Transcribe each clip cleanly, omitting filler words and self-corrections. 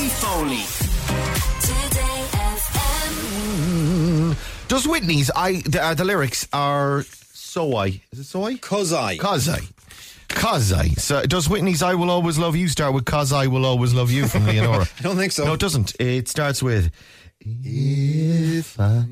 Foley. Today FM. Does Whitney's the lyrics are soy? Is it soy? Cause I. So does Whitney's I Will Always Love You start with Cause I Will Always Love You from Leonora? I don't think so. No, it doesn't. It starts with if I,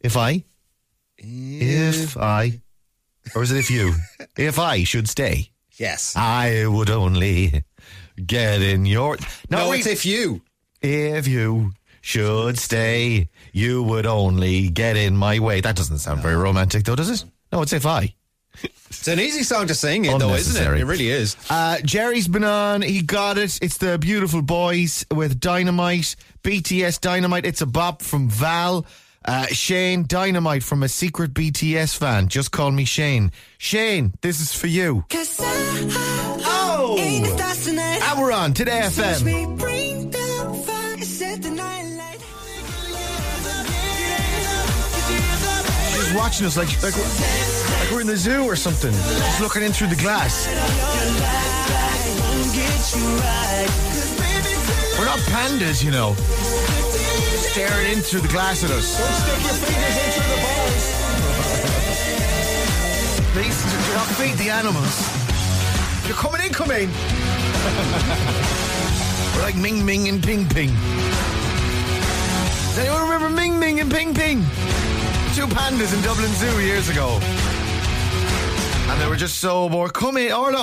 or is it if you? If I should stay, Yes. I would only get in your... No, it's if you. If you should stay, you would only get in my way. That doesn't sound very romantic, though, does it? No, it's if I. It's an easy song to sing, though, isn't it? It really is. Jerry's been on. He got it. It's the Beautiful Boys with Dynamite. BTS Dynamite. It's a bop from Val. Shane, Dynamite from a secret BTS fan. Just call me Shane. Shane, this is for you. Oh! And we're on Today FM. She's watching us like we're in the zoo or something. Just looking in through the glass. We're not pandas, you know. Staring in through the glass at us. Don't stick your fingers into the balls. Please, do not feed the animals. You're coming in, come in. We're like Ming Ming and Ping Ping. Does anyone remember Ming Ming and Ping Ping? Two pandas in Dublin Zoo years ago. And they were just so bored. Come in, Orla.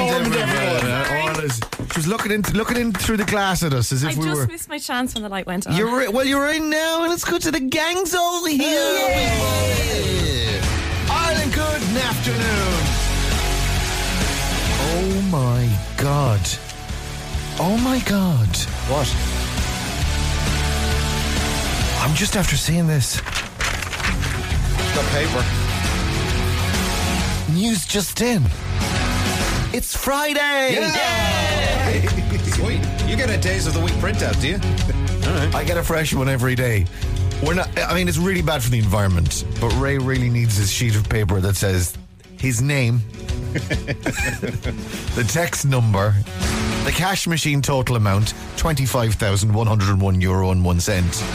She was looking in through the glass at us as if we were... I just missed my chance when the light went on. You're in now, and let's go to the gang's all here. Yeah. Ireland, good afternoon. Oh my God. Oh my God. What? I'm just after seeing this. The paper. News just in. It's Friday. Yay! Sweet. You get a Days of the Week printout, do you? All right. I get a fresh one every day. It's really bad for the environment, but Ray really needs this sheet of paper that says his name, the text number, the cash machine total amount, €25,101.01.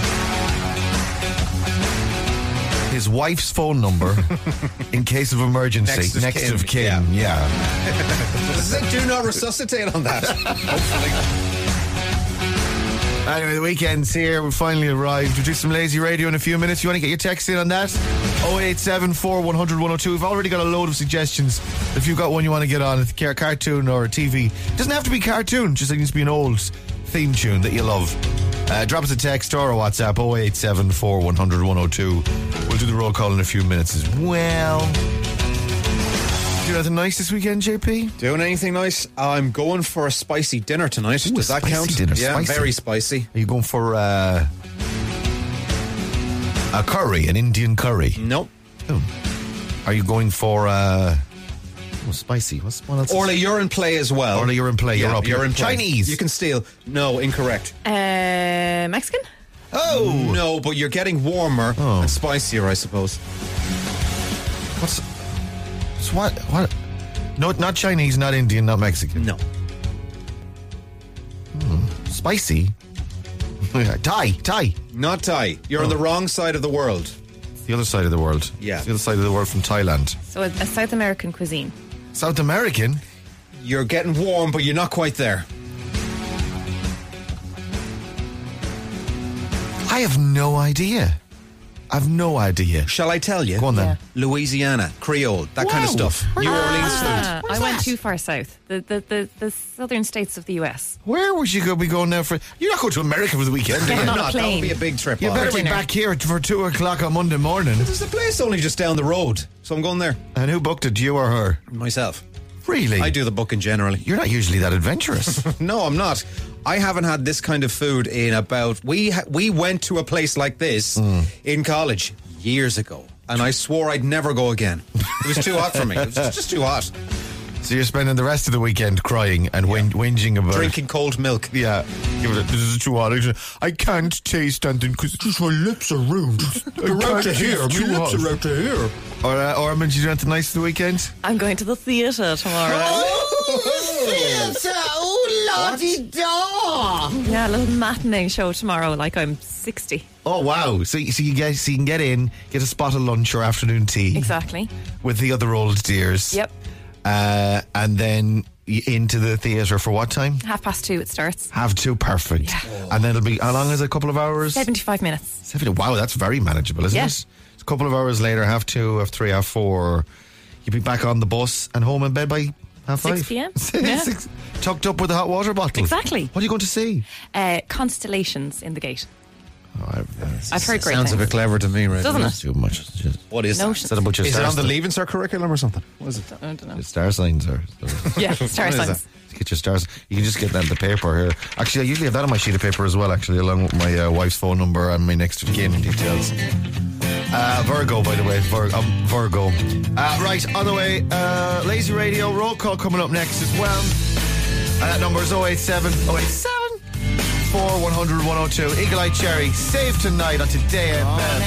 His wife's phone number in case of emergency. Next of kin. Yeah. Do not resuscitate on that. Hopefully. Anyway, the weekend's here. We finally arrived. We'll do some lazy radio in a few minutes. You want to get your text in on that? 0874 100 102. We've already got a load of suggestions. If you've got one you want to get on, a cartoon or a TV. It doesn't have to be cartoon, just it needs to be an old theme tune that you love. Drop us a text or a WhatsApp 0874 100 102. We'll do the roll call in a few minutes as well. Do anything nice this weekend, JP? Doing anything nice? I'm going for a spicy dinner tonight. Ooh, does that count? Dinner, yeah, spicy. Very spicy. Are you going for a curry, an Indian curry? Nope. Oh. Are you going for spicy? What else? Orla, you're in play as well. Orla, you're in play. You're up. You're in play. Chinese. You can steal. No, incorrect. Mexican? Oh no, but you're getting warmer and spicier, I suppose. What? No, not Chinese, not Indian, not Mexican. No. Spicy. Thai. Not Thai. You're on the wrong side of the world. It's the other side of the world. Yeah. It's the other side of the world from Thailand. So a South American cuisine. South American? You're getting warm, but you're not quite there. I have no idea. Shall I tell you? Go on then. Louisiana, Creole, that kind of stuff. New Orleans food. I went too far south. The southern states of the US. Where would you be going now for? You're not going to America for the weekend. Getting on a That plane. would be a big trip. You all better right. be back here for 2:00 on Monday morning. There's a place only just down the road, so I'm going there. And who booked it, you or her? Myself. Really? I do the booking generally. You're not usually that adventurous. No, I'm not. I haven't had this kind of food in about... We went to a place like this in college years ago, and I swore I'd never go again. It was too hot for me. It was just too hot. So you're spending the rest of the weekend crying and whinging about Drinking cold milk. Yeah. This is too hot. I can't taste anything because my lips are ruined. They're out to here. My lips are out to here. Or did you do anything nice the weekend? I'm going to the theatre tomorrow. Theatre! Oh, lordy-da! Yeah, a little matinee show tomorrow, like I'm 60. Oh wow! So you can get in, get a spot of lunch or afternoon tea. Exactly. With the other old dears. Yep. And then into the theatre for what time? 2:30 it starts. 2:30, perfect. Yeah. And then it'll be, how long is it? A couple of hours? 75 minutes. 70. Wow, that's very manageable, isn't Yeah. it? It's a couple of hours later, 2:30, 3:30, 4:30. You'll be back on the bus and home in bed by 5:30. 6 p.m. Yeah. Tucked up with a hot water bottle. Exactly. What are you going to see? Constellations in the Gate. Oh, I've heard great Sounds things. a bit clever to me, right? Doesn't It's it? too much. It's just, What is No. that? is that a bunch of Is it star on the stuff? Leaving Cert curriculum or something? What is it? I don't know. Star signs or Yeah, star What is signs. get your stars. You can just get that on the paper here. Actually, I usually have that on my sheet of paper as well, actually, along with my wife's phone number and my next of kin details. Virgo, by the way. Virgo. Right, on the way, Lazy Radio roll call coming up next as well. That number is 087 4 100 102. Eagle Eye Cherry, Save Tonight on Today FM.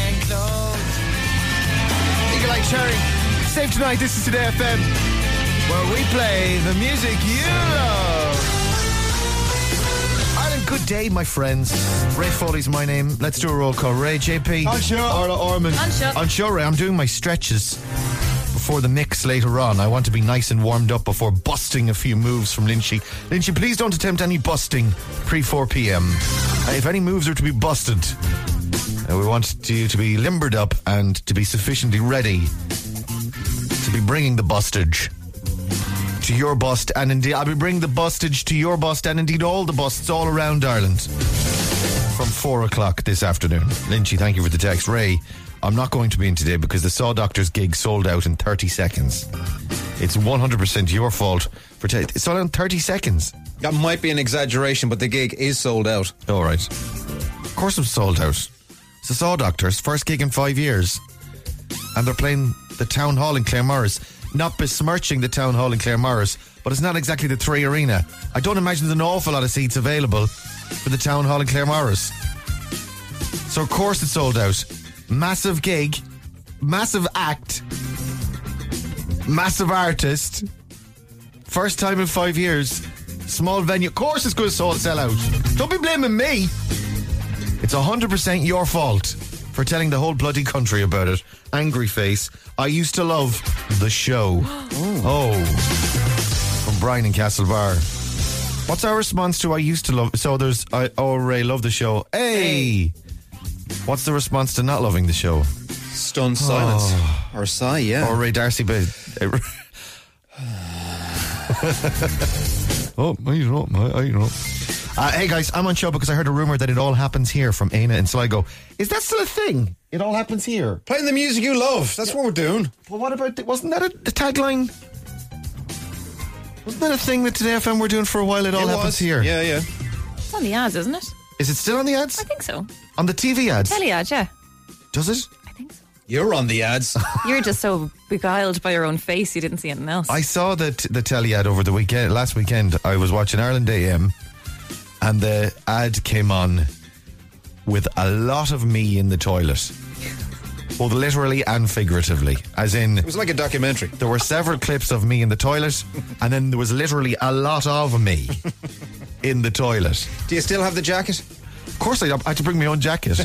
Eagle Eye Cherry, Save Tonight. This is Today FM, where we play the music you love. Ireland, good day, my friends. Ray Foley's my name. Let's do a roll call. Ray, JP, On show. Orla Orman. On show. On show, Ray. I'm doing my stretches before the mix later on. I want to be nice and warmed up before busting a few moves from Lynchy. Lynchy, please don't attempt any busting pre 4 p.m. If any moves are to be busted, we want you to be limbered up and to be sufficiently ready to be bringing the bustage to your bust, and indeed I'll be bringing the bustage to your bust and indeed all the busts all around Ireland from 4 o'clock this afternoon. Lynchy, thank you for the text. Ray, I'm not going to be in today because the Saw Doctors gig sold out in 30 seconds. It's 100% your fault for it's sold out in 30 seconds. That might be an exaggeration, but the gig is sold out. All right. Of course it's sold out. It's the Saw Doctors, first gig in 5 years. And they're playing the Town Hall in Claremorris. Not besmirching the Town Hall in Claremorris, but it's not exactly the Three Arena. I don't imagine there's an awful lot of seats available for the Town Hall in Claremorris. So of course it's sold out. Massive gig, massive act, massive artist, first time in 5 years, small venue. Of course it's going to sell out. Don't be blaming me. It's 100% your fault for telling the whole bloody country about it. Angry face. I used to love the show. Oh. From Brian in Castlebar. What's our response to I used to love? So there's Ray, love the show. Hey! What's the response to not loving the show? Stunned silence. Or sigh, yeah. Or Ray Darcy Bay. Oh, I don't know. Hey guys, I'm on show because I heard a rumour that it all happens here from Aina in Sligo. Is that still a thing? It all happens here. Playing the music you love. That's what we're doing. Well, what about wasn't that the tagline? Wasn't that a thing that Today FM were doing for a while? It all happens here. Yeah, yeah. It's on the ads, isn't it? Is it still on the ads? I think so. On the TV ads? Telly ad, yeah. Does it? I think so. You're on the ads. You're just so beguiled by your own face, you didn't see anything else. I saw the telly ad over the weekend. Last weekend, I was watching Ireland AM, and the ad came on with a lot of me in the toilet, both literally and figuratively. As in, It was like a documentary. there were several clips of me in the toilet, and then there was literally a lot of me in the toilet. Do you still have the jacket? Of course, I had to bring my own jacket.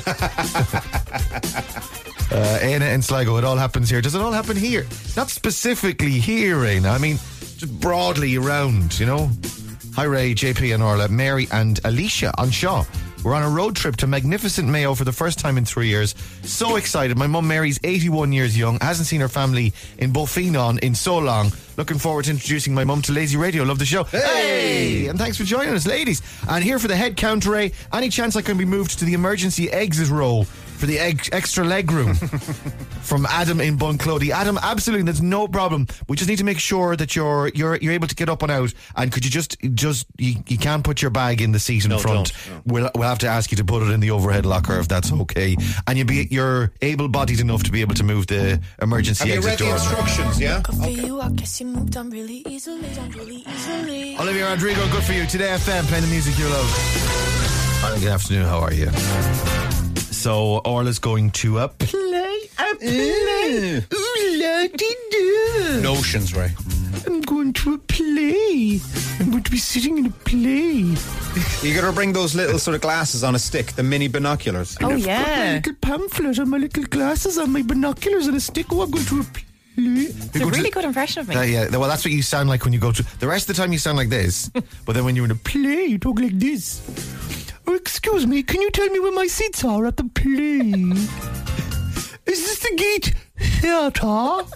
Aina in Sligo, it all happens here. Does it all happen here? Not specifically here, Aina. I mean, just broadly around, you know. Hi, Ray, JP and Orla, Mary and Alicia on Shaw. We're on a road trip to magnificent Mayo for the first time in 3 years. So excited. My mum Mary's 81 years young, hasn't seen her family in Beaufinon in so long. Looking forward to introducing my mum to Lazy Radio. Love the show. Hey! And thanks for joining us, ladies. And here for the head count, Ray. Any chance I can be moved to the emergency exit row for the extra leg room? From Adam in Bunclody. Adam, absolutely, there's no problem. We just need to make sure that you're able to get up and out. And could you just you can't put your bag in the seat in front. We'll have to ask you to put it in the overhead locker if that's okay. And you're able-bodied enough to be able to move the emergency Have you exit read the door. instructions, yeah? For you, I guess you moved on really easily. Olivia Rodrigo, good for you. Today FM, playing the music you love. Hi, good afternoon, how are you? So, Orla's going to play. Notions, Ray. I'm going to a play. I'm going to be sitting in a play. You got to bring those little sort of glasses on a stick, the mini binoculars. Oh, My yeah. little pamphlet and my little glasses and my binoculars and a stick. Oh, I'm going to a play. It's a really good impression of me. Yeah, well, that's what you sound like when you go to. The rest of the time you sound like this, but then when you're in a play, you talk like this. Oh, excuse me, can you tell me where my seats are at the play? Is this the Gate Theatre?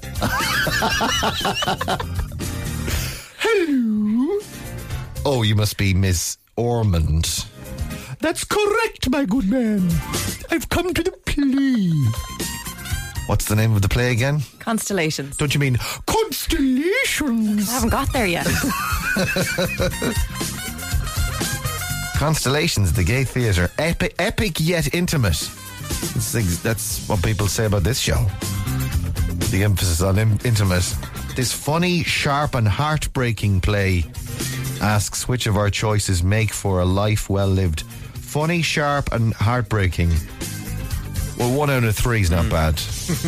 Hello? Oh, you must be Miss Ormond. That's correct, my good man. I've come to the play. What's the name of the play again? Constellations. Don't you mean Constellations? I haven't got there yet. Constellations, the Gay Theatre. Epic yet intimate. That's what people say about this show. The emphasis on intimate. This funny, sharp and heartbreaking play asks which of our choices make for a life well lived. Funny, sharp and heartbreaking. Well, 1 out of 3 is not bad.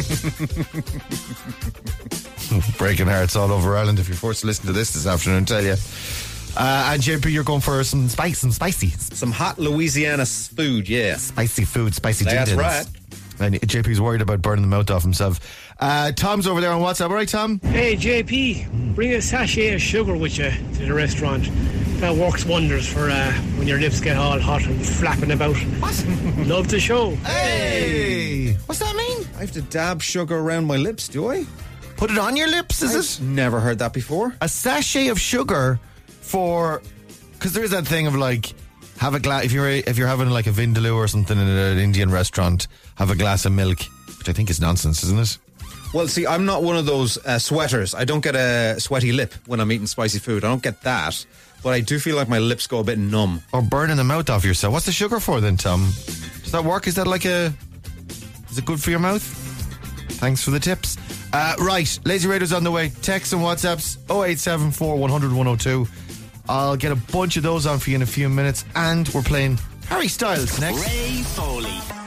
Breaking hearts all over Ireland if you're forced to listen to this afternoon, tell you. And JP, you're going for some spicy. Some hot Louisiana food, yeah. Spicy food, spicy That's din-dins. right. And JP's worried about burning the mouth off himself. Tom's over there on WhatsApp. All right, Tom? Hey, JP, bring a sachet of sugar with you to the restaurant. That works wonders for when your lips get all hot and flapping about. What? Love the show. Hey! What's that mean? I have to dab sugar around my lips, do I? Put it on your lips, is it? Never heard that before. A sachet of sugar for... Because there is that thing of like... Have a glass... If you're having like a vindaloo or something in an Indian restaurant, have a glass of milk, which I think is nonsense, isn't it? Well, see, I'm not one of those sweaters. I don't get a sweaty lip when I'm eating spicy food. I don't get that. But I do feel like my lips go a bit numb. Or burning the mouth off yourself. What's the sugar for then, Tom? Does that work? Is that like a... Is it good for your mouth? Thanks for the tips. Right, Lazy Radio's on the way. Text and WhatsApps 0874 100 102. I'll get a bunch of those on for you in a few minutes. And we're playing Harry Styles next. Ray Foley.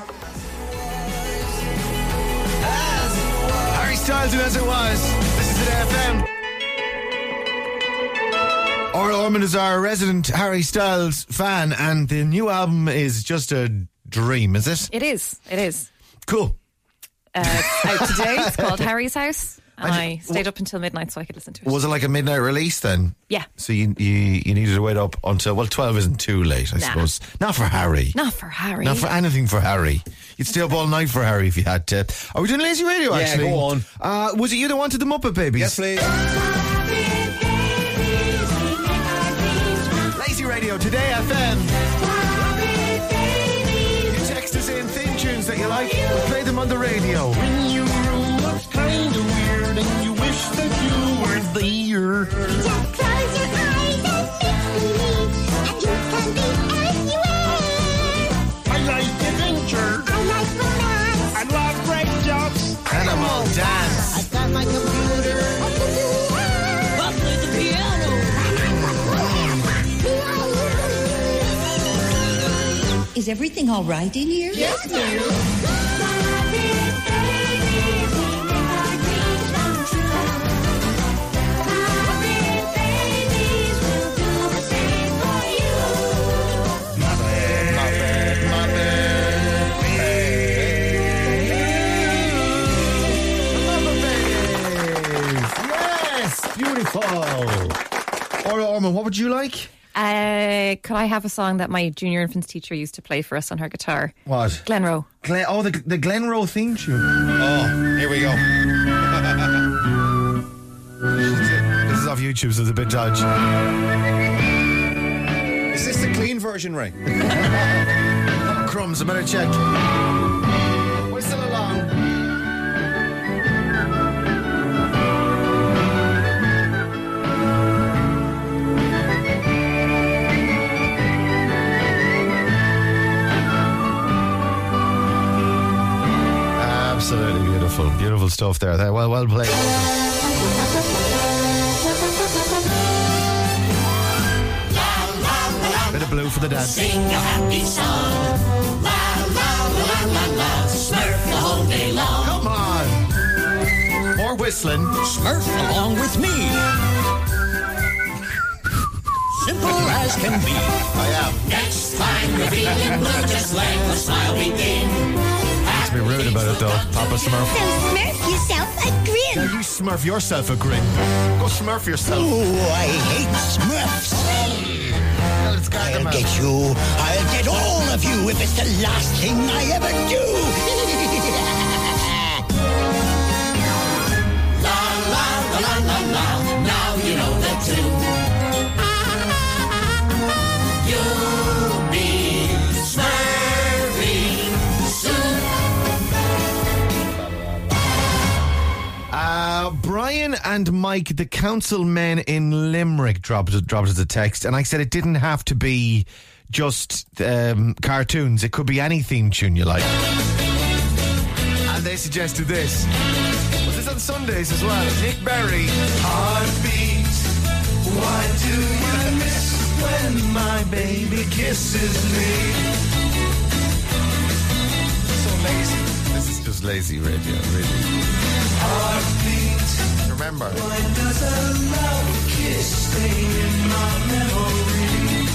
Harry Styles and As It Was. This is at FM. Orla Ormond is our resident Harry Styles fan, and the new album is just a dream, is it? It is. Cool. It's out today. It's called Harry's House. And I stayed up until midnight so I could listen to it. Was it like a midnight release then? Yeah. So you needed to wait up until, well, 12 isn't too late, I suppose. Not for Harry. Not for Harry. Not for anything for Harry. You'd stay up all night for Harry if you had to. Are we doing Lazy Radio, actually? Yeah, go on. Was it you that wanted the Muppet Babies? Yes, please. Lazy Radio, Today FM. You text us in theme tunes that you like. We'll play them on the radio. When your room looks kind of weird and you wish that you weren't there. Just close your eyes and make believe, and you can be anywhere. I like adventure. I like romance. I love great jokes. Animal Dance. I've got my computer. I can do that. I play the piano. Is everything all right in here? Yes, dear. Yes, beautiful. Orla Ormond, what would you like? Could I have a song that my junior infants teacher used to play for us on her guitar? What? Glenroe. The Glenroe theme tune. Oh, here we go. This is off YouTube, so it's a bit dodgy. Is this the clean version, Ray? Oh, crumbs, I better check. Whistle along. Absolutely beautiful. Beautiful stuff there. Well played. Bit of blue for the dance. Sing a happy song. La la la la la. Smurf the whole day long. Come on. More whistling. Smurf along with me. simple as can be. I am. Next time you're feeling blue, just let the smile begin. Be rude about it though, Papa Smurf. So smurf yourself a Now grin. you smurf yourself a grin. Go smurf yourself. Oh, I hate Smurfs. Well, it's got them I'll out. get you. I'll get all of you if it's the last thing I ever do. La la la la la la. Now you know the tune. You'll be Smurfing soon. Brian and Mike, the councilmen in Limerick, dropped us a text, and I said it didn't have to be just cartoons. It could be any theme tune you like. And they suggested this. Was this on Sundays as well? Nick Berry. Heartbeat. Why do you miss when my baby kisses me? So lazy. This is just lazy radio, really. Heartbeat. Remember. Why does a love kiss stay in my memory?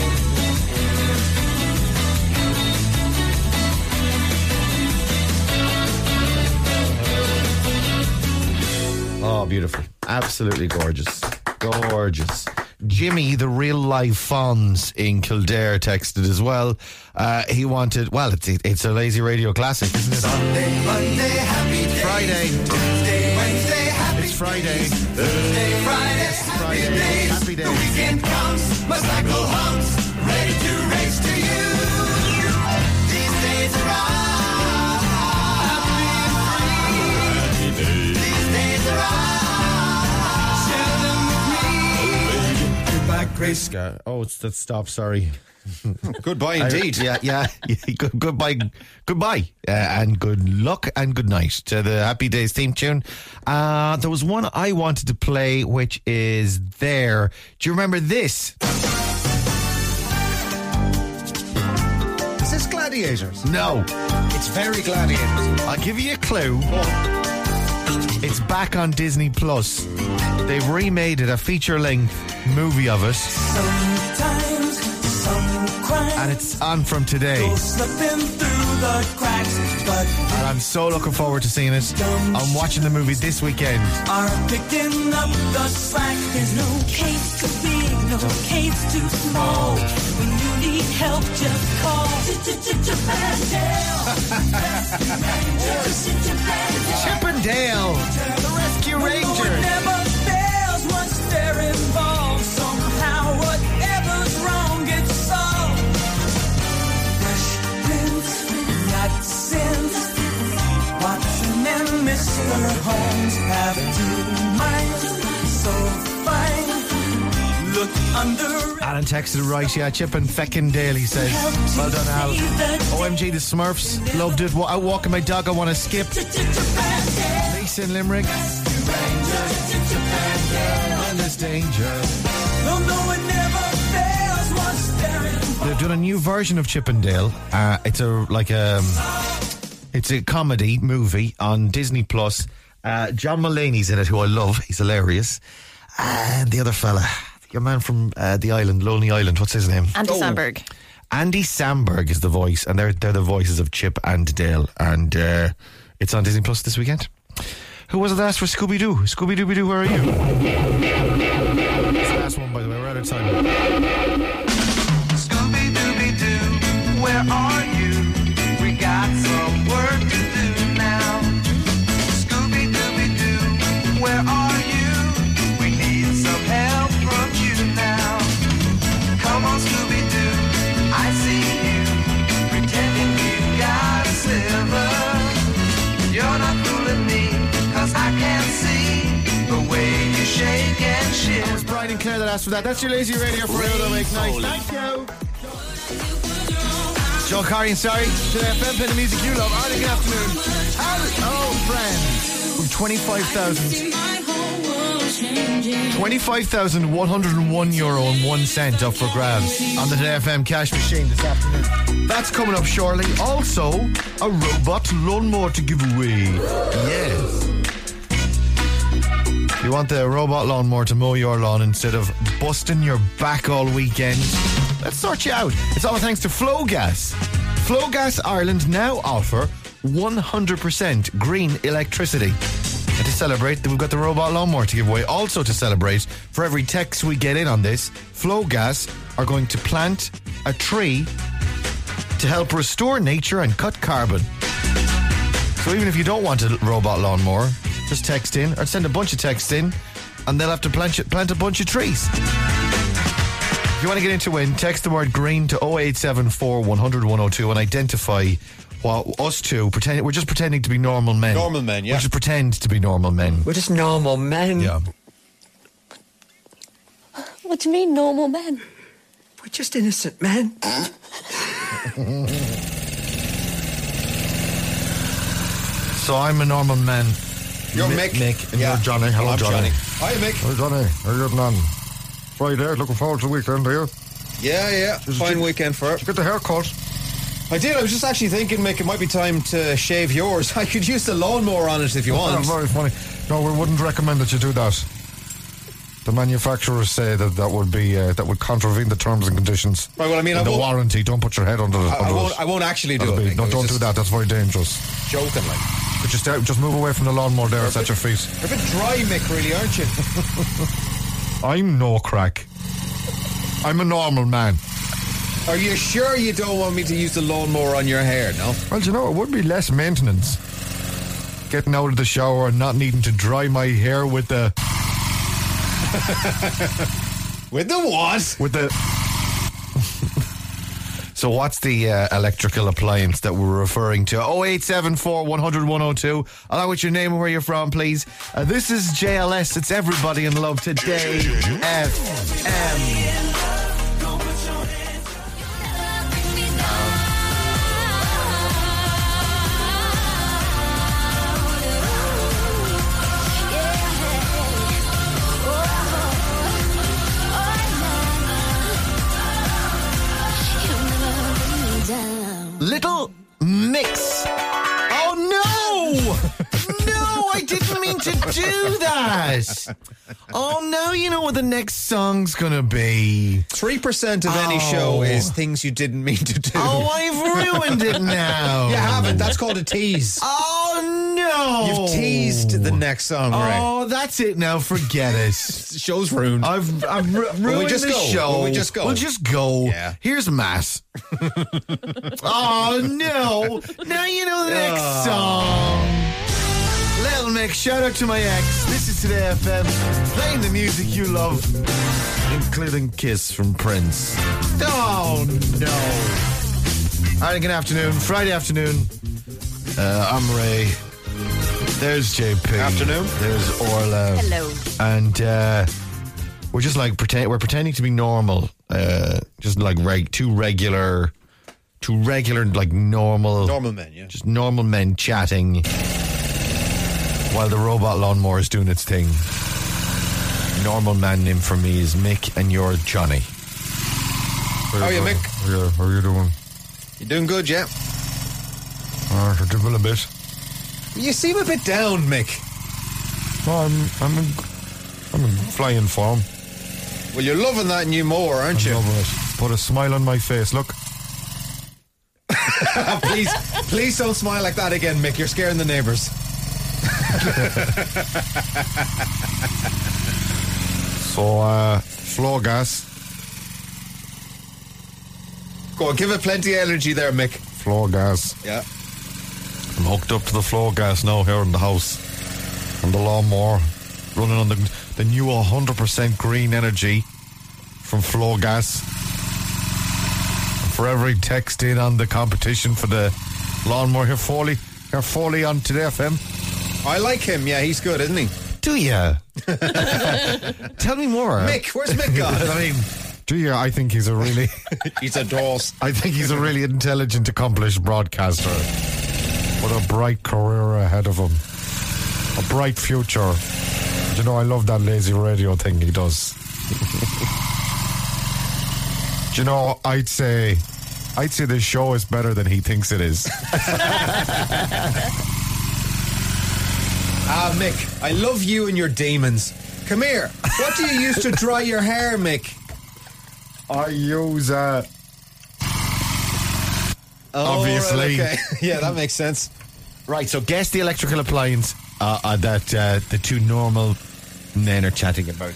Oh, beautiful. Absolutely gorgeous. Gorgeous. Jimmy, the real life Fonz in Kildare, texted as well. He wanted, well, it's a lazy radio classic, isn't it? Sunday, Monday, happy day. Friday. Tuesday, Wednesday, happy It's Friday. Thursday, Friday, it's Friday. Happy days. Happy days. The weekend comes, my cycle hums, ready to race to you. These days are happy days. These days are share them with me. Goodbye, Grace. Oh, it's that stop, sorry. Goodbye indeed. Yeah. Goodbye, and good luck and good night to the Happy Days theme tune. There was one I wanted to play, which is there. Do you remember this? Is this Gladiators? No. It's very Gladiators. I'll give you a clue. It's back on Disney Plus. They've remade it, a feature-length movie of it. Sometimes some crime And it's on from today. goes slipping through the cracks, but And I'm so looking forward to seeing it. I'm watching the movie this weekend. are picking up the slack. There's no case too big, no case too small. When you need help, just call Chip and Dale, the Rescue No, it Rangers. never fails once they're involved. Somehow, whatever's wrong gets solved. Fresh prints, not since. Watson and Mr. Holmes have two minds so fine. Look under. Alan texted right, yeah, Chip and Feckin' Dale, he says. Well done, Al. OMG, the Smurfs, loved it. Out walking my dog, I want to skip. Lisa in Limerick. And there's danger. No, it never fails once they're involved. They've done a new version of Chip and Dale. It's a comedy movie on Disney Plus. John Mulaney's in it, who I love. He's hilarious. And the other fella, your man from the island, Lonely Island, what's his name? Andy Samberg. Andy Samberg is the voice, and they're the voices of Chip and Dale, and it's on Disney Plus this weekend. Who was it that asked for Scooby-Doo? Scooby-Dooby-Doo, where are you? It's the last one, by the way, we're out of time. Scooby-Dooby-Doo, where are you? We got some work to do now. Scooby-Dooby-Doo, where are you? We need some help from you now. Come on, Scooby-Doo, I see you, pretending you got a sliver. You're not fooling me, 'cause I can see the way you shake and shiver. It was Brian and Claire that asked for that. That's your Lazy Radio for another week night. Thank you. Joe Carey and Sorry to the FM, play the music you love. Early good afternoon. Hello, friends. With 25,101 euro and 1 cent up for grabs on the Today FM cash machine this afternoon. That's coming up shortly. Also, a robot lawnmower to give away. Yes. You want the robot lawnmower to mow your lawn instead of busting your back all weekend? Let's sort you out. It's all thanks to Flowgas. Flowgas Ireland now offer 100% green electricity. And to celebrate, we've got the robot lawnmower to give away. Also to celebrate, for every text we get in on this, Flowgas are going to plant a tree to help restore nature and cut carbon. So even if you don't want a robot lawnmower, just text in or send a bunch of texts in and they'll have to plant a bunch of trees. If you want to get into win, text the word green to 0874 100 102 and identify what us two we're just pretending to be normal men. Normal men, yeah. We just pretend to be normal men. We're just normal men. Yeah. What do you mean, normal men? We're just innocent men. So I'm a normal man. You're Mick. Mick, and Yeah. you're Johnny. Hello, I'm Johnny. Hi, Mick. Hi, Johnny. How are you getting on? Friday, looking forward to the weekend, are you? Yeah. Fine weekend for it. Get the haircut. I did. I was just actually thinking, Mick, it might be time to shave yours. I could use the lawnmower on it if you want. Very funny. No, we wouldn't recommend that you do that. The manufacturers say that would contravene the terms and conditions. Right, well, I mean, the warranty. Don't put your head under it. I won't actually do it. No, don't do that. That's very dangerous. Joking, like. But just move away from the lawnmower there. It's at your feet. You're a bit dry, Mick, really, aren't you? I'm no crack. I'm a normal man. Are you sure you don't want me to use the lawnmower on your hair, no? Well, you know, it would be less maintenance. Getting out of the shower and not needing to dry my hair with the... With the what? With the... So what's the electrical appliance that we're referring to? 0874 100 102. Along with your name and where you're from, please. This is JLS. It's Everybody in Love Today. FM. Little Mix. Oh no! No, I didn't mean to do that. Oh no, you know what the next song's gonna be. 3% of any show is things you didn't mean to do. Oh, I've ruined it now. You haven't. That's called a tease. Oh no! You've teased the next song, right? Oh, that's it now. Forget it. The show's ruined. I've ruined the show. Will we just go? We'll just go. Yeah. Here's Matt. Oh no! Now you know the next song. Little Mick, shout out to my ex. This is Today FM, playing the music you love, including Kiss from Prince. Oh no! Alright, good afternoon. Friday afternoon. I'm Ray. There's JP. Afternoon. There's Orla. Hello. And we're just like we're pretending to be normal. Just like two regular like normal men, yeah. Just normal men chatting while the robot lawnmower is doing its thing. Normal man name for me is Mick, and you're Johnny. How are you, Mick? How are you doing? You doing good, yeah? I dribble a bit. You seem a bit down, Mick. No, I'm in flying form. Well, you're loving that new mower, aren't you? Loving it. Put a smile on my face. Look. Please don't smile like that again, Mick. You're scaring the neighbours. So, flow gas. Go on, give it plenty of energy there, Mick. Flow gas. Yeah. I'm hooked up to the flow gas now here in the house. On the lawnmower. Running on the new 100% green energy from Flow Gas. And for every text in on the competition for the lawnmower, here Foley on Today FM. I like him, yeah, he's good, isn't he? Do ya? Tell me more. Mick, where's Mick gone? I mean, do you? I think he's a really... He's a doss. I think he's a really intelligent, accomplished broadcaster with a bright career ahead of him. A bright future. You know, I love that lazy radio thing he does. Do you know, I'd say this show is better than he thinks it is. Mick, I love you and your demons. Come here. What do you use to dry your hair, Mick? I use Obviously. Right, okay. Yeah, that makes sense. Right, so guess the electrical appliance that the two normal men are chatting about.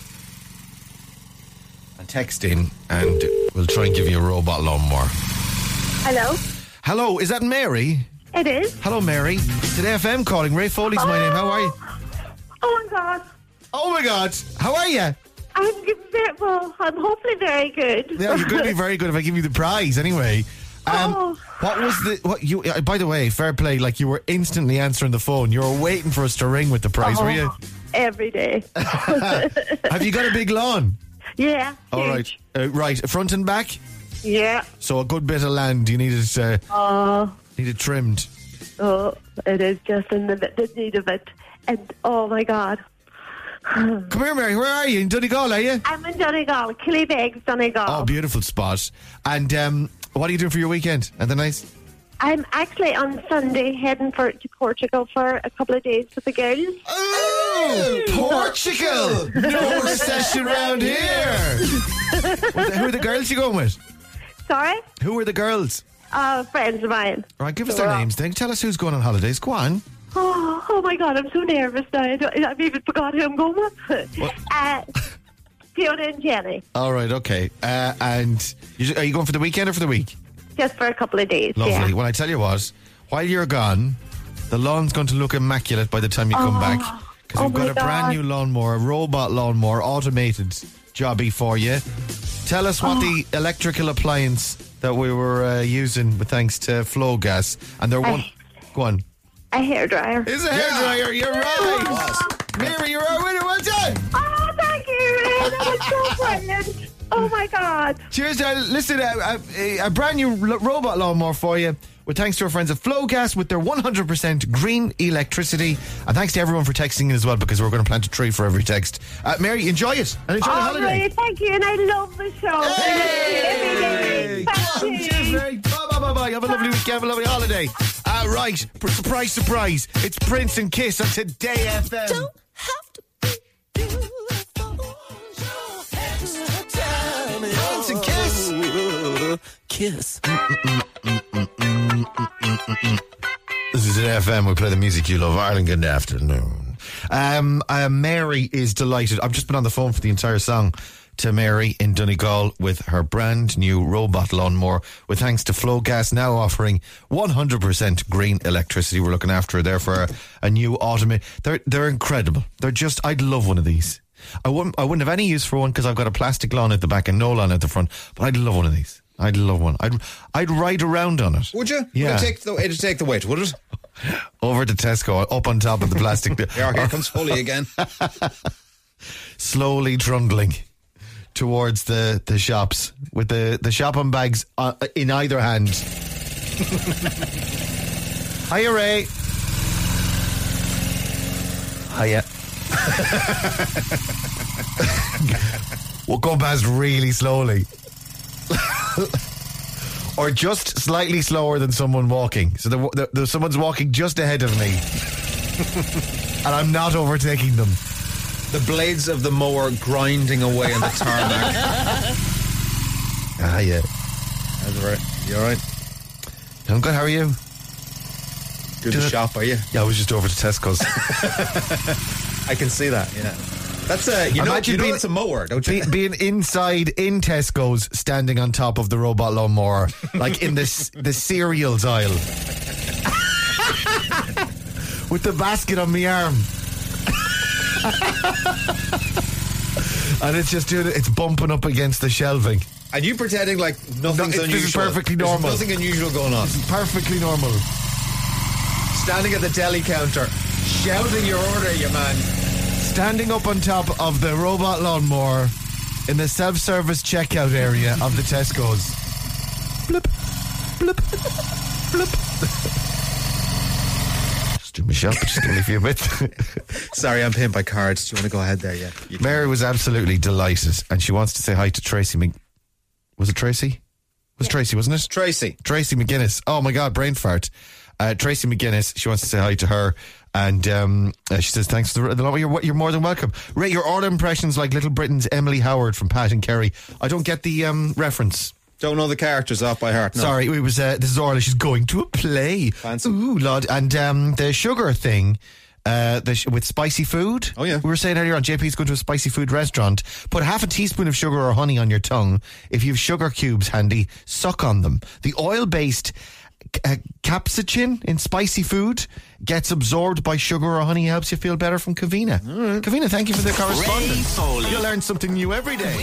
And text in, and we'll try and give you a robot lawnmower. Hello? Hello, is that Mary? It is. Hello, Mary. Today FM calling. Ray Foley's my name. How are you? Oh, my God. Oh, my God. How are you? I'm hopefully very good. Yeah, you're going to be very good if I give you the prize anyway. What was by the way, fair play, like you were instantly answering the phone. You were waiting for us to ring with the prize, were you? Every day. Have you got a big lawn? Yeah. All right. Right, front and back? Yeah. So a good bit of land you needed trimmed. Oh, it is just in the need of it. And oh my God. Come here, Mary. Where are you? In Donegal, are you? I'm in Donegal, Killybegs, Donegal. Oh, beautiful spot. And what are you doing for your weekend? Are they nice? I'm actually on Sunday heading to Portugal for a couple of days with the girls. Oh, Portugal! No recession around here. Who are the girls you going with? Sorry? Who are the girls? Friends of mine. Right, give us their names then. Tell us who's going on holidays. Go on. Oh my God, I'm so nervous now. I've even forgot who I'm going with. Fiona and Jenny. All right, okay. And are you going for the weekend or for the week? Just for a couple of days. Lovely. Yeah. Well, I tell you what, while you're gone, the lawn's going to look immaculate by the time you come back. Because we've got a brand new lawnmower, a robot lawnmower, automated jobby for you. Tell us what the electrical appliance that we were using with thanks to Flow Gas. And they're one... Go on. A hairdryer. It's a hairdryer, you're right. Mary, you're our winner. Well done. Oh, thank you, Ray. That was so brilliant. Oh, my God. Cheers. Listen, a brand new robot lawnmower for you with thanks to our friends at Flow Gas with their 100% green electricity. And thanks to everyone for texting in as well, because we're going to plant a tree for every text. Mary, enjoy it and enjoy the holiday. Ray, thank you, and I love the show. Hey! Thank you. Cheers, Mary. Bye. Have a lovely weekend, have a lovely holiday. Right, surprise. It's Prince and Kiss on Today FM. Don't have to be beautiful. Prince and Kiss. Kiss. This is an FM. We play the music you love. Ireland, good afternoon. Mary is delighted. I've just been on the phone for the entire song to Mary in Donegal with her brand new robot lawnmower with thanks to Flow Gas, now offering 100% green electricity. We're looking after her there for a new automate. They're incredible. They're just, I'd love one of these. I wouldn't have any use for one because I've got a plastic lawn at the back and no lawn at the front, but I'd love one of these. I'd love one. I'd ride around on it. Would you? Yeah. It'd take the weight, would it? Over to Tesco, up on top of the plastic. Here comes Foley again. Slowly trundling towards the shops with the shopping bags in either hand. Hiya, Ray. Hiya. We'll go past really slowly. Or just slightly slower than someone walking. So someone's walking just ahead of me. And I'm not overtaking them. The blades of the mower grinding away on the tarmac. Yeah. That's right. You alright? I'm good, how are you? Good to shop, are you? Yeah, I was just over to Tesco's. I can see that, yeah. That's it's a mower, don't you? Being inside in Tesco's, standing on top of the robot lawnmower, like in the cereals aisle, with the basket on my arm, and it's just doing it. It's bumping up against the shelving, and you pretending like nothing's unusual. This is perfectly normal. There's nothing unusual going on. This is perfectly normal. Standing at the deli counter, shouting your order, you man. Standing up on top of the robot lawnmower in the self-service checkout area of the Tesco's. Blip, blip, blip. Just do my shop, just give me a few bits. Sorry, I'm paying by cards. Do you want to go ahead there? Yeah. Mary was absolutely delighted, and she wants to say hi to Tracy Was it Tracy? It was Tracy, wasn't it? Tracy McGuinness. Oh my God, brain fart. Tracy McGuinness, she wants to say hi to her. And she says, thanks for the love. You're more than welcome. Rate your order impressions like Little Britain's Emily Howard from Pat and Kerry. I don't get the reference. Don't know the characters off by heart. No. Sorry, it was this is Orla. She's going to a play. Fancy. Ooh, Lord. And the sugar thing with spicy food. Oh, yeah. We were saying earlier on, JP's going to a spicy food restaurant. Put half a teaspoon of sugar or honey on your tongue. If you have sugar cubes handy, suck on them. The oil-based capsaicin in spicy food gets absorbed by sugar or honey, helps you feel better from Kavina. Right. Kavina, thank you for the correspondence. You learn something new every day.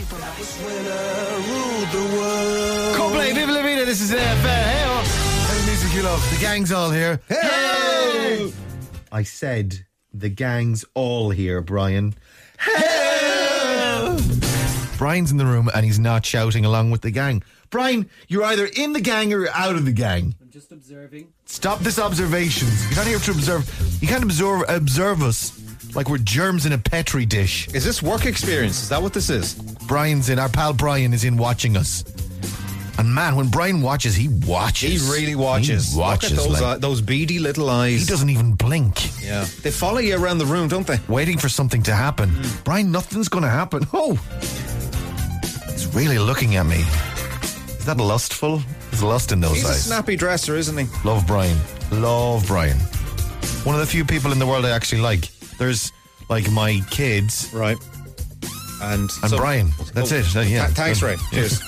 Coldplay, Viva La Vida, this is hey, music you love. The gang's all here. Hey! I said the gang's all here, Brian. Hey! Brian's in the room and he's not shouting along with the gang. Brian, you're either in the gang or you're out of the gang. I'm just observing. Stop this observations. You're not here to observe. You can't observe us like we're germs in a Petri dish. Is this work experience? Is that what this is? Our pal Brian is in watching us. And man, when Brian watches, he watches. He really watches. He watches. Look at those beady little eyes. He doesn't even blink. Yeah. They follow you around the room, don't they? Waiting for something to happen. Brian, nothing's going to happen. Oh! He's really looking at me. Is that lustful? There's lust in those eyes. He's a snappy dresser, isn't he? Love Brian. Love Brian. One of the few people in the world I actually like. There's like my kids. Right. And Brian. That's it. Yeah. Thanks, Ray. Cheers.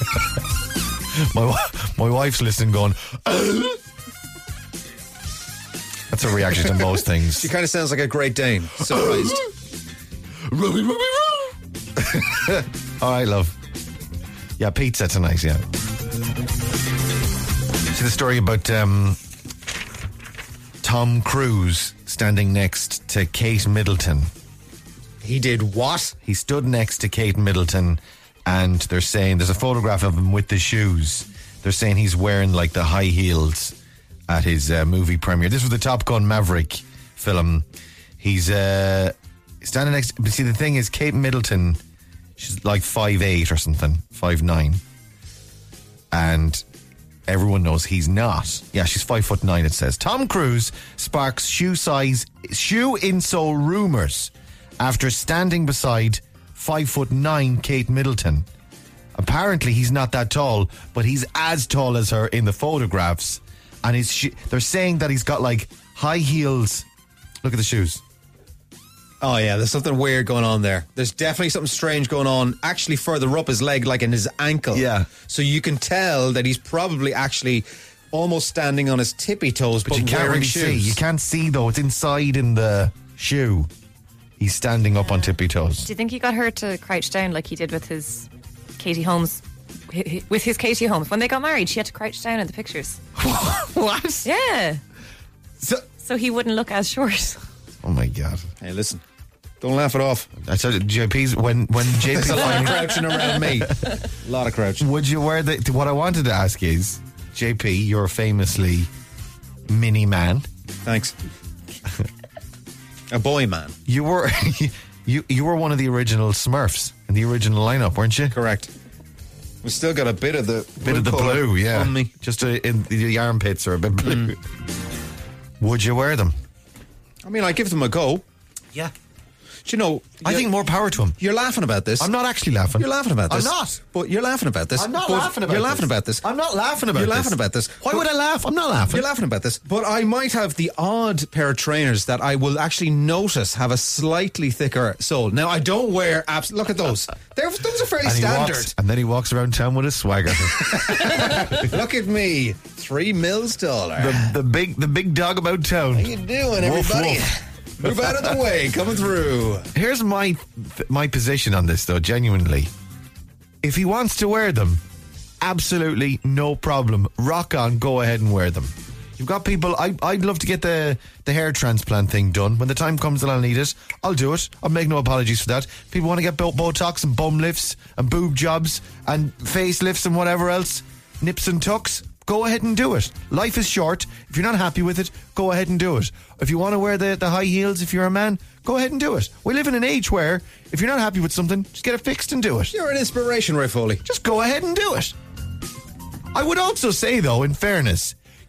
My wife's listening going, that's a reaction to most things. She kind of sounds like a Great Dane. Surprised. All right, love. Yeah, pizza tonight, yeah. See the story about Tom Cruise standing next to Kate Middleton. He did what? He stood next to Kate Middleton, and they're saying there's a photograph of him with the shoes. They're saying he's wearing like the high heels at his movie premiere. This was the Top Gun Maverick film. He's standing next. But see, the thing is, Kate Middleton, she's like 5'8" or something, 5'9", and everyone knows he's not. Yeah, she's 5'9", it says. Tom Cruise sparks shoe insole rumors after standing beside 5'9" Kate Middleton. Apparently he's not that tall, but he's as tall as her in the photographs, and they're saying that he's got like high heels. Look at the shoes. Oh yeah, there's something weird going on there. There's definitely something strange going on actually further up his leg, like in his ankle. Yeah. So you can tell that he's probably actually almost standing on his tippy toes, but you can't wearing really shoes. see. You can't see though. It's inside in the shoe. He's standing up on tippy toes. Do you think he got her to crouch down like he did with his Katie Holmes? With his Katie Holmes, when they got married, she had to crouch down in the pictures. What? Yeah. So he wouldn't look as short. Oh my God! Hey, listen. Don't laugh it off. I said JP's when JP. There's a lot of crouching around me. A lot of crouching. Would you wear what I wanted to ask is, JP, you're famously mini man. Thanks. A boy man. You were you were one of the original Smurfs in the original lineup, weren't you? Correct. We still got a bit of the blue, yeah. On me. Just in the armpits are a bit blue. Would you wear them? I mean, I give them a go. Yeah. Do you know, I think more power to him. You're laughing about this. I'm not actually laughing. You're laughing about this. I'm not. But you're laughing about this. I'm not laughing about this. You're laughing about this. I'm not laughing about this. You're laughing about this. Why would I laugh? I'm not laughing. You're laughing about this. But I might have the odd pair of trainers that I will actually notice have a slightly thicker sole. Now, I don't wear apps. Look at those. Those are fairly standard. And then he walks around town with a swagger. Look at me. 3 mils taller. The big dog about town. How you doing, everybody? Woof. Move out of the way, coming through. Here's my position on this, though, genuinely. If he wants to wear them, absolutely no problem. Rock on, go ahead and wear them. You've got people, I'd love to get the hair transplant thing done. When the time comes that I'll need it, I'll do it. I'll make no apologies for that. People want to get Botox and bum lifts and boob jobs and face lifts and whatever else, nips and tucks. Go ahead and do it. Life is short. If you're not happy with it, go ahead and do it. If you want to wear the high heels, if you're a man, go ahead and do it. We live in an age where if you're not happy with something, just get it fixed and do it. You're an inspiration, Ray Foley. Just go ahead and do it. I would also say, though, in fairness,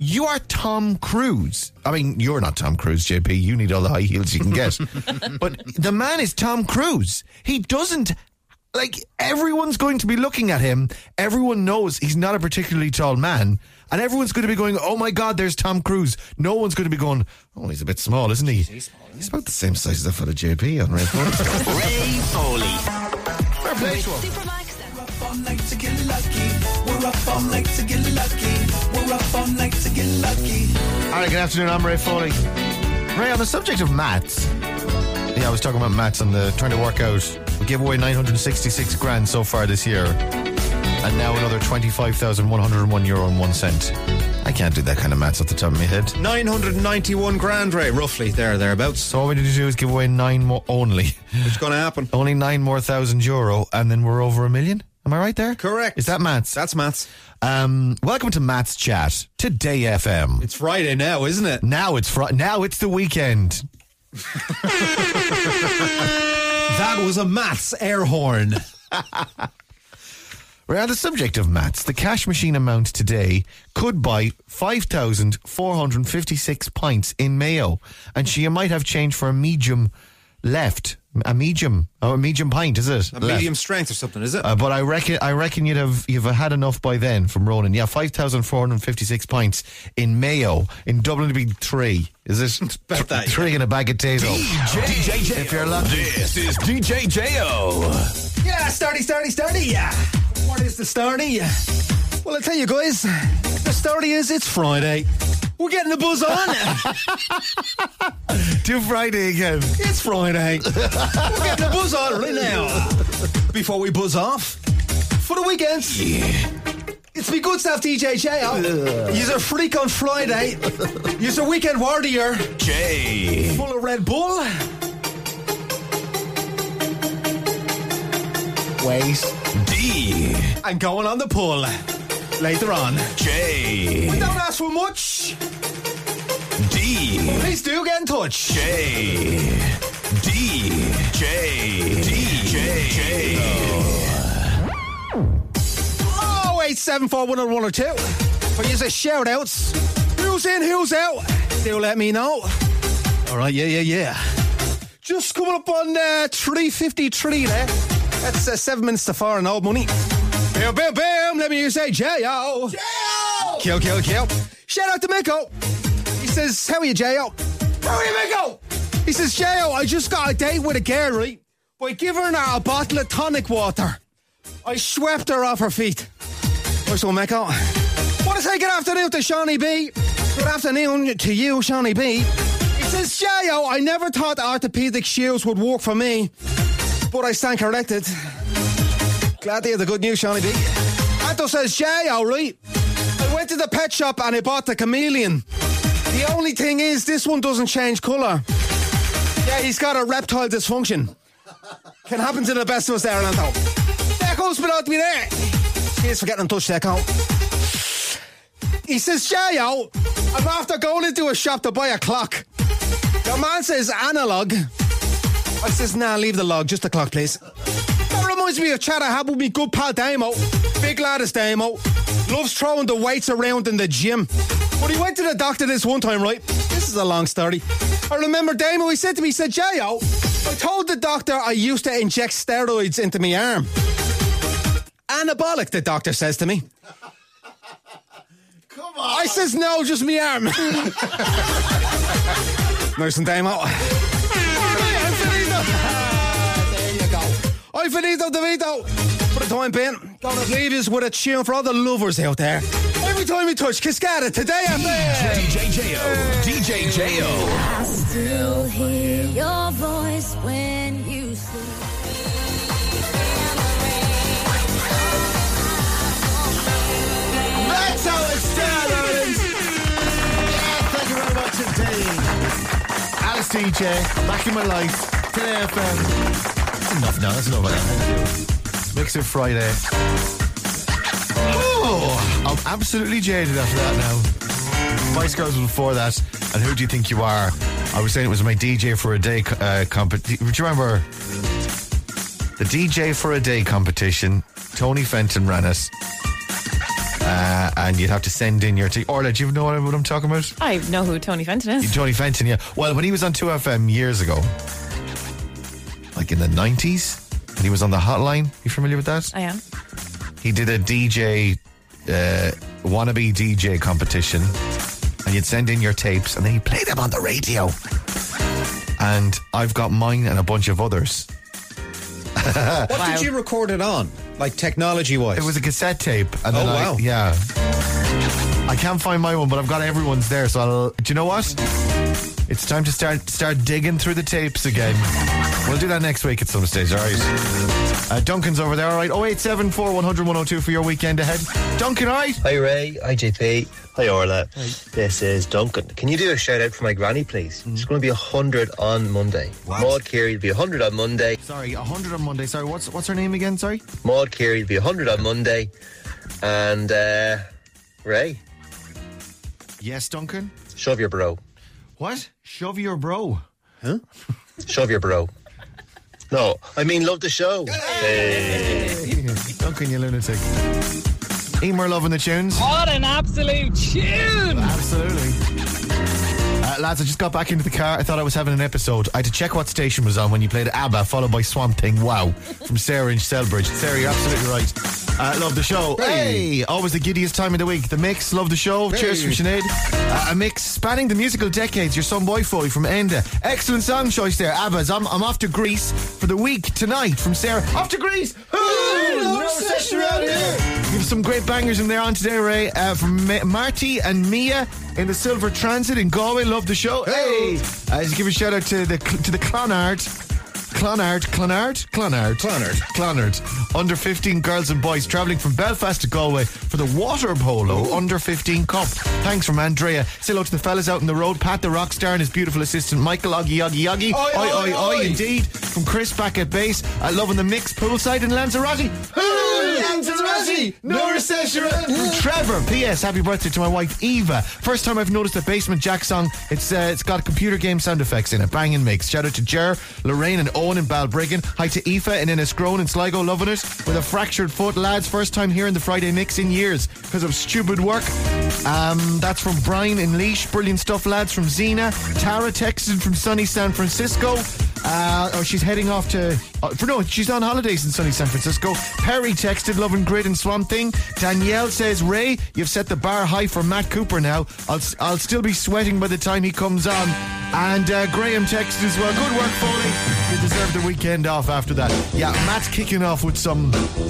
You are Tom Cruise. I mean, you're not Tom Cruise, JP. You need all the high heels you can get. But the man is Tom Cruise. He doesn't... Like, everyone's going to be looking at him. Everyone knows he's not a particularly tall man. And everyone's going to be going, oh my God, there's Tom Cruise. No one's going to be going, oh, he's a bit small, isn't he? He's about the same size as that fella JP on Ray Foley. Ray Foley. Fair play to him. We're up all night to get lucky. We're up all night to get lucky. We're up all night to get lucky. All right, good afternoon. I'm Ray Foley. Ray, on the subject of maths. Yeah, I was talking about maths and trying to work out. We gave away 966 grand so far this year. And now another 25,101 euro and 1 cent. I can't do that kind of maths off the top of my head. 991 grand, Ray, roughly, thereabouts. So all we need to do is give away 9 more only. What's going to happen? Only 9 more thousand euro, and then we're over $1 million. Am I right there? Correct. Is that maths? That's maths. Welcome to Maths Chat, Today FM. It's Friday now, isn't it? Now it's the weekend. That was a maths air horn. We're on the subject of maths. The cash machine amount today could buy 5,456 pints in Mayo, and she might have change for a medium left. A medium pint, is it? A medium strength or something, is it? But I reckon you've had enough by then from Ronan. Yeah, 5,456 pints in Mayo. In Dublin it'd be 3. Is it? About that, 3 in a bag of potato. DJ J-O. If you're lucky. This is DJ J-O. Yeah, starty. Yeah. What is the starty? Well, I'll tell you guys, the starty is it's Friday. We're getting the buzz on. Do Friday again. It's Friday. We're getting the buzz on right now. Before we buzz off, for the weekend, it's me good stuff, DJ J-O. You're a freak on Friday. You're a weekend warrior. J. Full of Red Bull. Wait. D. And going on the pull later on. J. We don't ask for much. D. Please do get in touch. J. D. J. D. J. 087410102 for you to shout outs. Who's in, who's out? Do let me know. All right, yeah. Just coming up on 3:53 there. That's 7 minutes to 4 and old money. Bam, bam, bam. Let me say J-O. J-O. Kill. Shout out to Miko. He says, how are you, J-O? How are you, Miko? He says, J-O, I just got a date with a girl, right? By giving her a bottle of tonic water. I swept her off her feet. What's on, Miko? Want to say good afternoon to Shawnee B? Good afternoon to you, Shawnee B. He says, J-O, I never thought orthopedic shoes would work for me, but I stand corrected. Glad to hear the good news, Shawnee B. Anto says, J-O, right? I went to the pet shop and I bought the chameleon. The only thing is, this one doesn't change colour. Yeah, he's got a reptile dysfunction. Can happen to the best of us there, Anto. Deco's been out to me there. Cheers for getting in touch, Deco. He says, J-O, I'm after going into a shop to buy a clock. Your man says analog. I says, nah, leave the log, just the clock, please. That reminds me of a chat I had with me good pal Damo. Big lad is Damo. Loves throwing the weights around in the gym. But he went to the doctor this one time, right? This is a long story. I remember Damo, he said to me, he said, J-O, I told the doctor I used to inject steroids into my arm. Anabolic, the doctor says to me. Come on. I says, no, just me arm. Nice and Damo. There you go. I'm Finito DeVito. For the time being, gonna leave us with a tune for all the lovers out there. Every time we touch Cascada, today I'm there. DJ J-O. DJ J-O. I still hear your voice when you sleep. That's how it started. Yeah, thank you very much indeed. Alice DJ, back in my life. Today FM. That's enough now. That's enough. Makes it Friday. Oh, I'm absolutely jaded after that now. Spice Girls was before that. And who do you think you are? I was saying it was my DJ for a Day competition. Do you remember the DJ for a Day competition? Tony Fenton ran it. and you'd have to send in your Orla, do you know what I'm talking about? I know who Tony Fenton is. Tony Fenton, yeah. Well, when he was on 2FM years ago, like in the 90s, and he was on the hotline, you familiar with that? I am. He did a DJ, wannabe DJ competition, and you'd send in your tapes, and then he'd play them on the radio. And I've got mine and a bunch of others. What did you record it on? Like technology-wise? It was a cassette tape. And then wow. Yeah. I can't find my one, but I've got everyone's there, so do you know what? It's time to start digging through the tapes again. We'll do that next week at some stage, alright? Duncan's over there, alright? 0874 100 102 for your weekend ahead. Duncan, alright? Hi Ray, hi JP, hi Orla. Hi. This is Duncan. Can you do a shout out for my granny, please? She's going to be 100 on Monday. What? Maud Carey will be 100 on Monday. Sorry, 100 on Monday. Sorry, what's her name again? Sorry? Maud Carey will be 100 on Monday. And Ray. Yes, Duncan? Shove your bro. What? Shove your bro? Huh? Shove your bro. No, I mean love the show. Hey. Duncan, you lunatic. Emer loving the tunes. What an absolute tune! Absolutely. Lads, I just got back into the car. I thought I was having an episode. I had to check what station was on when you played ABBA, followed by Swamp Thing. Wow. From Sarah in Selbridge. Sarah, you're absolutely right. Love the show. Hey! Always the giddiest time of the week. The Mix, love the show. Hey. Cheers from Sinead. A mix spanning the musical decades. Your son Boyfoy from Enda. Excellent song choice there. ABBA's I'm off to Greece for the week tonight from Sarah. Off to Greece! No session around here! We have some great bangers in there on today, Ray. From Marty and Mia in the Silver Transit in Galway. Love the show. Hey! Just give a shout out to the Clonard. Under 15 girls and boys travelling from Belfast to Galway for the Water Polo Under 15 Cup. Thanks from Andrea. Say hello to the fellas out on the road. Pat the Rockstar and his beautiful assistant Michael Oggy. Oi, indeed. From Chris back at base. Loving the Mix poolside in Lanzarote. Lanzarote! No recession! From Trevor. P.S. Happy birthday to my wife Eva. First time I've noticed a Basement Jack song. It's got computer game sound effects in it. Banging mix. Shout out to Ger, Lorraine and Owen in Balbriggan. Hi to Aoife in Enniscrone and Sligo, loving it. With a fractured foot, lads. First time hearing the Friday Mix in years because of stupid work. That's from Brian in Leash. Brilliant stuff, lads. From Zena. Tara texted from sunny San Francisco. She's heading off to... she's on holidays in sunny San Francisco. Perry texted, loving Grid and Swamp Thing. Danielle says, Ray, you've set the bar high for Matt Cooper now. I'll still be sweating by the time he comes on. And Graham texted as well. Good work, Foley. You deserve the weekend off after that. Yeah, Matt's kicking off with some...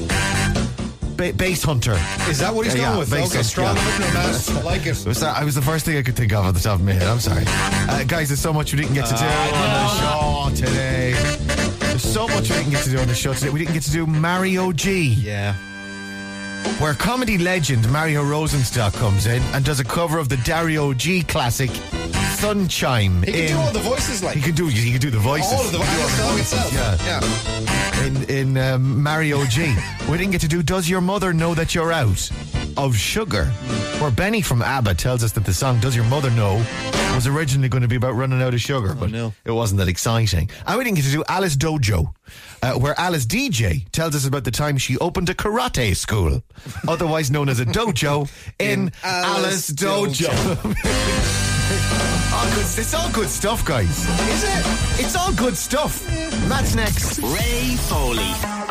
Bass Hunter. Is that what he's going with? Okay, strong opener, Matt. I like it. It was the first thing I could think of at the top of my head. I'm sorry. Guys, there's so much we didn't get to do on the show today. There's so much we didn't get to do on the show today. We didn't get to do Mario G. Yeah. Where comedy legend Mario Rosenstock comes in and does a cover of the Dario G classic Sunshine. He can do all the voices like. He can do the voices. All of the song itself. Yeah. In Mario G. We didn't get to do Does Your Mother Know That You're Out of Sugar, where Benny from ABBA tells us that the song Does Your Mother Know was originally going to be about running out of sugar, but it wasn't that exciting. And we didn't get to do Alice Dojo, where Alice DJ tells us about the time she opened a karate school, otherwise known as a dojo, in Alice Dojo. It's all good stuff, guys. Is it? It's all good stuff. Matt's next. Ray Foley.